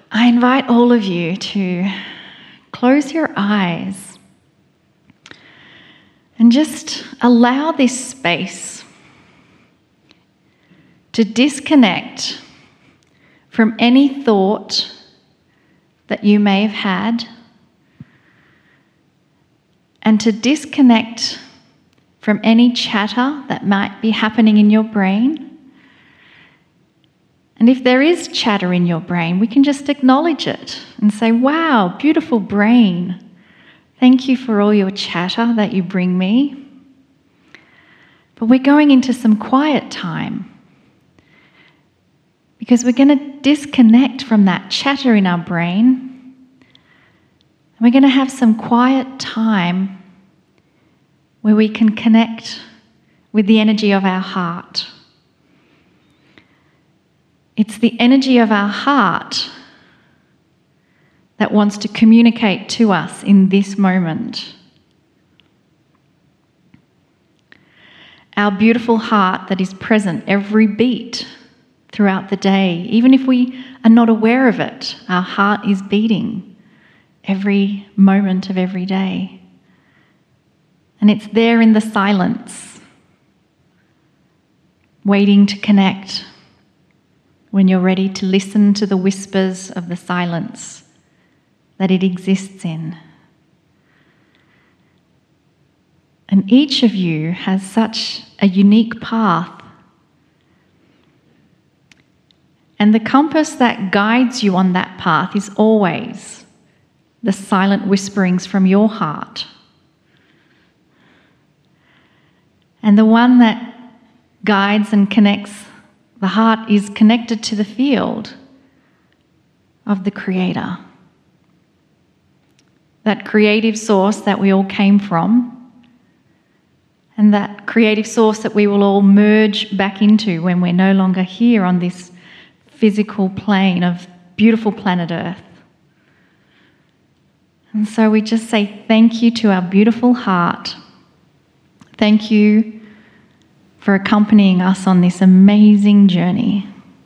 I invite all of you to close your eyes and just allow this space to disconnect from any thought that you may have had, and to disconnect from any chatter that might be happening in your brain. And if there is chatter in your brain, we can just acknowledge it and say, wow, beautiful brain. Thank you for all your chatter that you bring me. But we're going into some quiet time because we're going to disconnect from that chatter in our brain. And we're going to have some quiet time where we can connect with the energy of our heart. It's the energy of our heart that wants to communicate to us in this moment. Our beautiful heart that is present every beat throughout the day, even if we are not aware of it, our heart is beating every moment of every day. And it's there in the silence, waiting to connect. When you're ready to listen to the whispers of the silence that it exists in. And each of you has such a unique path. And the compass that guides you on that path is always the silent whisperings from your heart. And the one that guides and connects the heart is connected to the field of the Creator. That creative source that we all came from, and that creative source that we will all merge back into when we're no longer here on this physical plane of beautiful planet Earth. And so we just say thank you to our beautiful heart. Thank you for accompanying us on this amazing journey.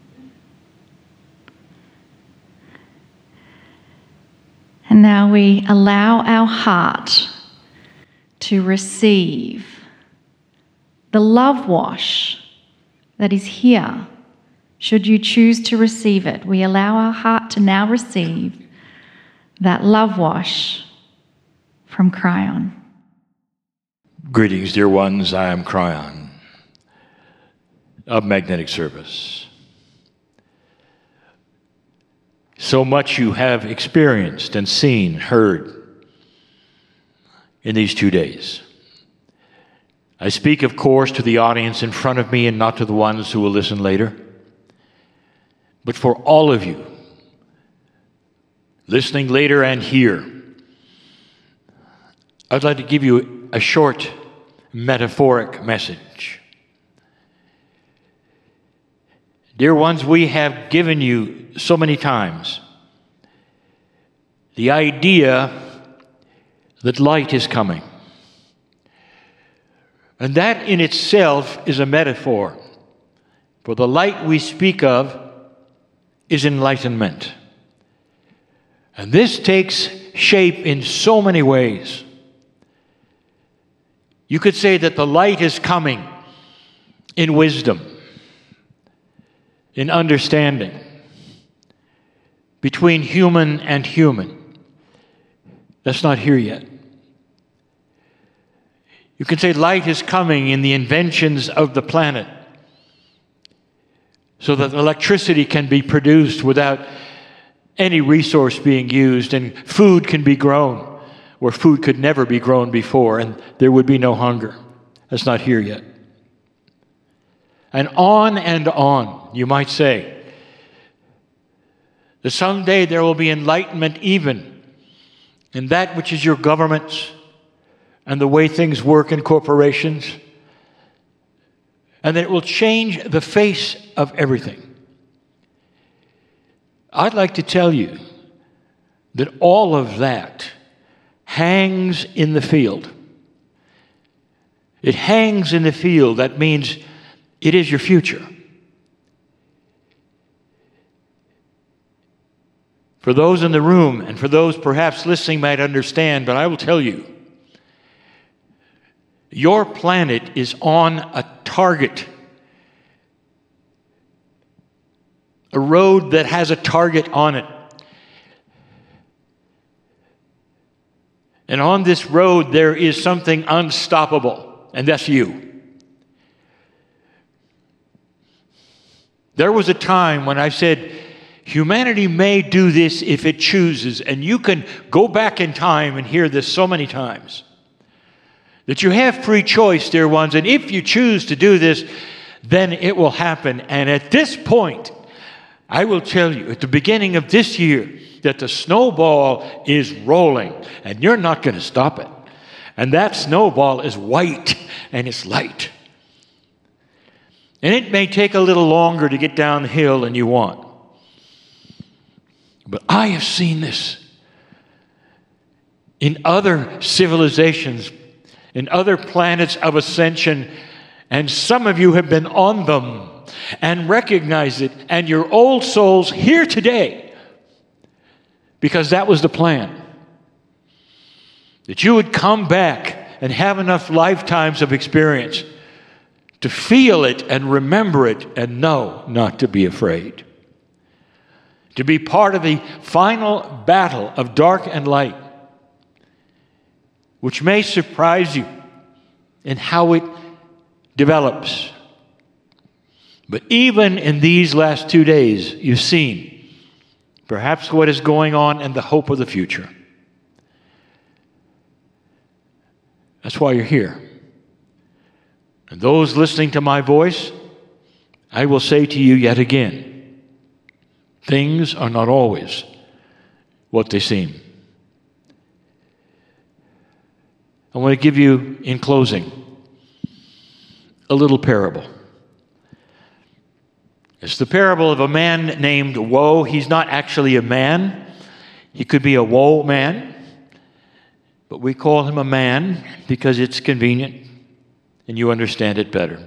And now we allow our heart to receive the love wash that is here, should you choose to receive it. We allow our heart to now receive that love wash from Kryon. Greetings, dear ones. I am Kryon of Magnetic Service. So much you have experienced and seen, heard in these 2 days. I speak, of course, to the audience in front of me and not to the ones who will listen later. But for all of you, listening later and here, I'd like to give you a short metaphoric message. Dear ones, we have given you so many times the idea that light is coming. And that in itself is a metaphor. For the light we speak of is enlightenment. And this takes shape in so many ways. You could say that the light is coming in wisdom, in understanding between human and human. That's not here yet. You can say light is coming in the inventions of the planet so that electricity can be produced without any resource being used, and food can be grown where food could never be grown before, and there would be no hunger. That's not here yet. And on, you might say, that someday there will be enlightenment even in that which is your governments and the way things work in corporations, and that it will change the face of everything. I'd like to tell you that all of that hangs in the field. It hangs in the field. That means it is your future. For those in the room and for those perhaps listening might understand, but I will tell you, your planet is on a target, a road that has a target on it. And on this road, there is something unstoppable, and that's you. There was a time when I said, humanity may do this if it chooses, and you can go back in time and hear this so many times, that you have free choice, dear ones, and if you choose to do this, then it will happen. And at this point, I will tell you, at the beginning of this year, that the snowball is rolling, and you're not going to stop it. And that snowball is white, and it's light. And it may take a little longer to get down the hill than you want. But I have seen this in other civilizations, in other planets of ascension, and some of you have been on them and recognize it, and your old souls here today, because that was the plan. That you would come back and have enough lifetimes of experience to feel it and remember it and know not to be afraid. To be part of the final battle of dark and light, which may surprise you in how it develops. But even in these last 2 days, you've seen perhaps what is going on and the hope of the future. That's why you're here. And those listening to my voice, I will say to you yet again, things are not always what they seem. I want to give you, in closing, a little parable. It's the parable of a man named Woe. He's not actually a man. He could be a woe man, but we call him a man because it's convenient and you understand it better.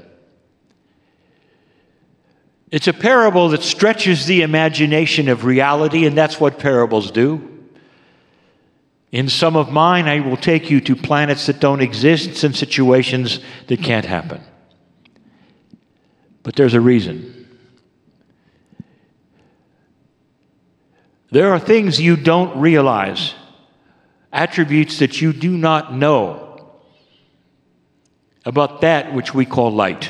It's a parable that stretches the imagination of reality, and that's what parables do. In some of mine, I will take you to planets that don't exist and situations that can't happen. But there's a reason. There are things you don't realize, attributes that you do not know about that which we call light.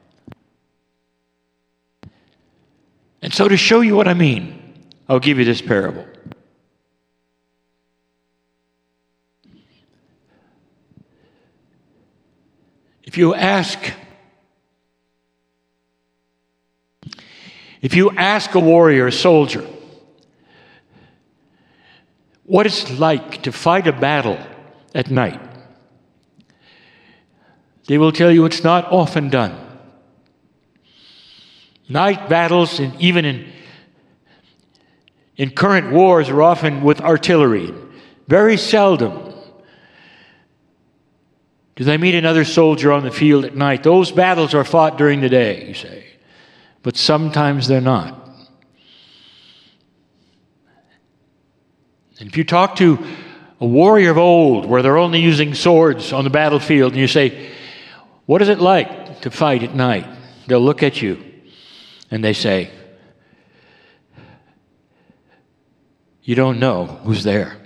And so to show you what I mean, I'll give you this parable. If you ask a warrior, a soldier, what it's like to fight a battle at night, they will tell you it's not often done. Night battles, and even in current wars, are often with artillery. Very seldom do they meet another soldier on the field at night. Those battles are fought during the day, you say. But sometimes they're not. And if you talk to a warrior of old, where they're only using swords on the battlefield, and you say, what is it like to fight at night? They'll look at you and they say, you don't know who's there.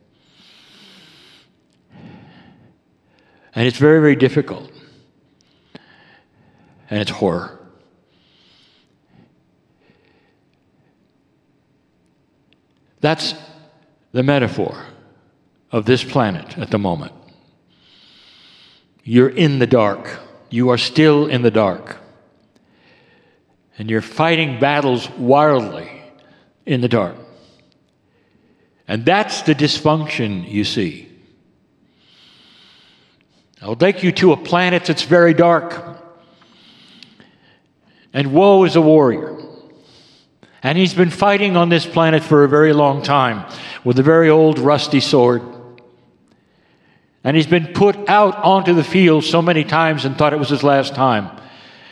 And it's very, very difficult. And it's horror. That's the metaphor of this planet at the moment. You're in the dark. You are still in the dark. And you're fighting battles wildly in the dark. And that's the dysfunction you see. I'll take you to a planet that's very dark. And Woe is a warrior. And he's been fighting on this planet for a very long time with a very old rusty sword. And he's been put out onto the field so many times and thought it was his last time,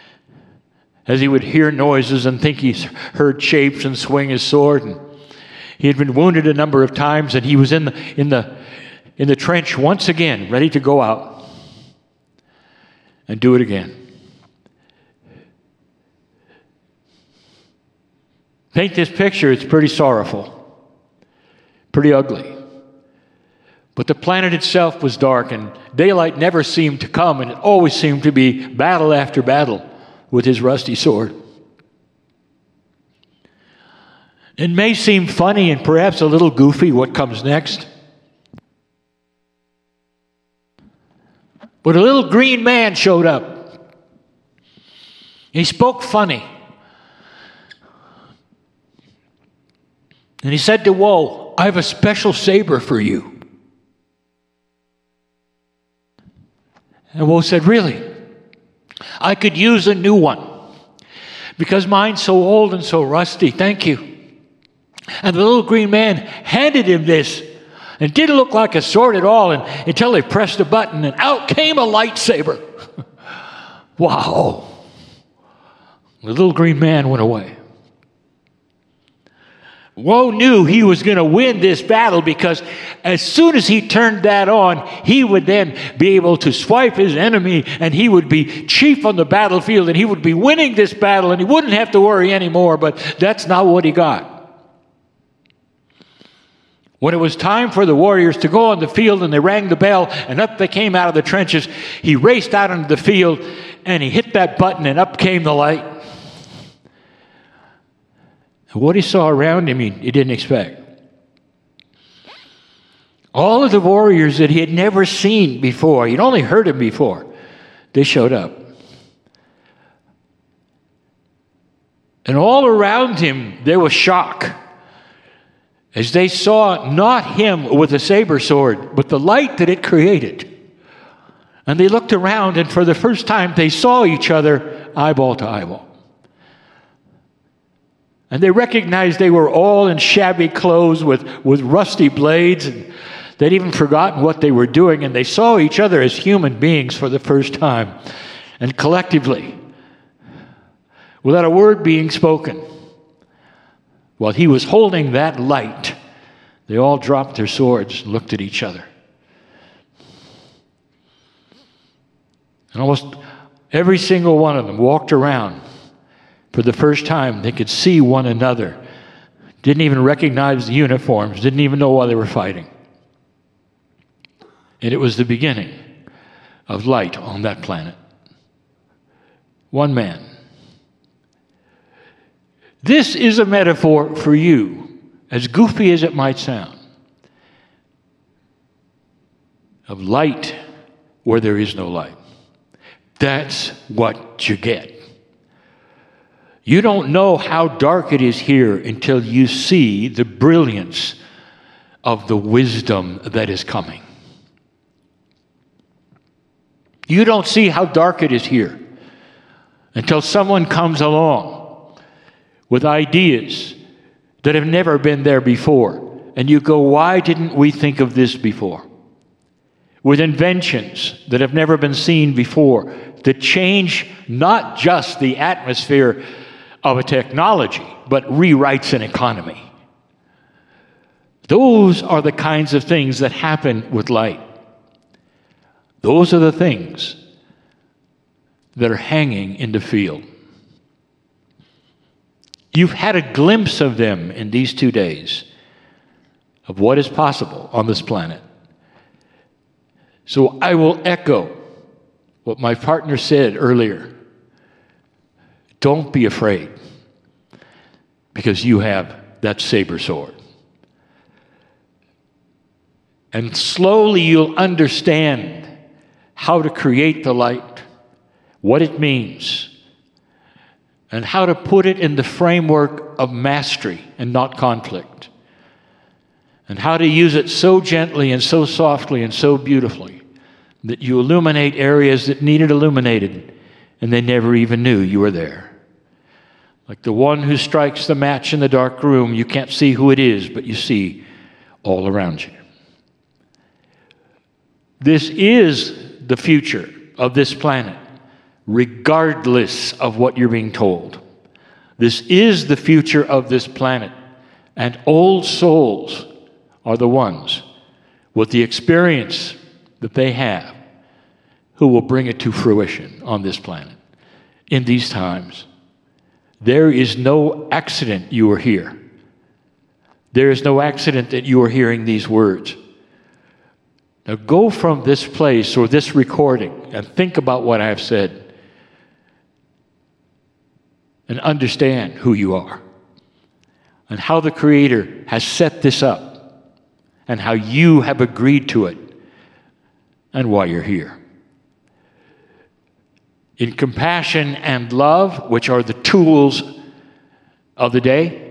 as he would hear noises and think he's heard shapes and swing his sword. And He had been wounded a number of times, and he was in the trench once again, ready to go out and do it again. Paint this picture, it's pretty sorrowful, pretty ugly. But the planet itself was dark, and daylight never seemed to come, and it always seemed to be battle after battle with his rusty sword. It may seem funny and perhaps a little goofy what comes next. But a little green man showed up. He spoke funny. And he said to Woe, "I have a special saber for you." And Woe said, "Really? I could use a new one because mine's so old and so rusty. Thank you." And the little green man handed him this. It didn't look like a sword at all until they pressed a button, and out came a lightsaber. Wow. The little green man went away. Woe knew he was going to win this battle, because as soon as he turned that on, he would then be able to swipe his enemy, and he would be chief on the battlefield, and he would be winning this battle, and he wouldn't have to worry anymore. But that's not what he got. When it was time for the warriors to go on the field, and they rang the bell, and up they came out of the trenches, he raced out into the field, and he hit that button, and up came the light. And what he saw around him, he didn't expect. All of the warriors that he had never seen before, he'd only heard them before, they showed up. And all around him, there was shock, as they saw not him with a saber sword, but the light that it created. And they looked around, and for the first time, they saw each other eyeball to eyeball. And they recognized they were all in shabby clothes with rusty blades, and they'd even forgotten what they were doing, and they saw each other as human beings for the first time. And collectively, without a word being spoken, while he was holding that light, they all dropped their swords and looked at each other. And almost every single one of them walked around. For the first time, they could see one another. Didn't even recognize the uniforms. Didn't even know why they were fighting. And it was the beginning of light on that planet. One man. This is a metaphor for you, as goofy as it might sound, of light where there is no light. That's what you get. You don't know how dark it is here until you see the brilliance of the wisdom that is coming. You don't see how dark it is here until someone comes along with ideas that have never been there before. And you go, why didn't we think of this before? With inventions that have never been seen before, that change not just the atmosphere of a technology, but rewrites an economy. Those are the kinds of things that happen with light. Those are the things that are hanging in the field. You've had a glimpse of them in these 2 days, of what is possible on this planet. So I will echo what my partner said earlier. Don't be afraid, because you have that saber sword. And slowly you'll understand how to create the light, what it means, and how to put it in the framework of mastery and not conflict, and how to use it so gently and so softly and so beautifully that you illuminate areas that needed illuminated and they never even knew you were there. Like the one who strikes the match in the dark room, you can't see who it is, but you see all around you. This is the future of this planet, regardless of what you're being told. This is the future of this planet, And old souls are the ones with the experience that they have who will bring it to fruition on this planet in these times. There is no accident you are here. There is no accident that you are hearing these words. Now go from this place or this recording and think about what I have said and understand who you are and how the Creator has set this up and how you have agreed to it and why you're here. In compassion and love, which are the tools of the day,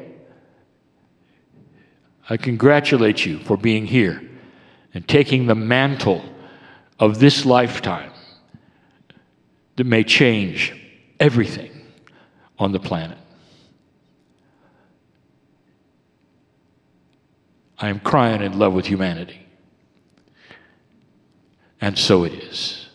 I congratulate you for being here and taking the mantle of this lifetime that may change everything on the planet. I am crying in love with humanity. And so it is.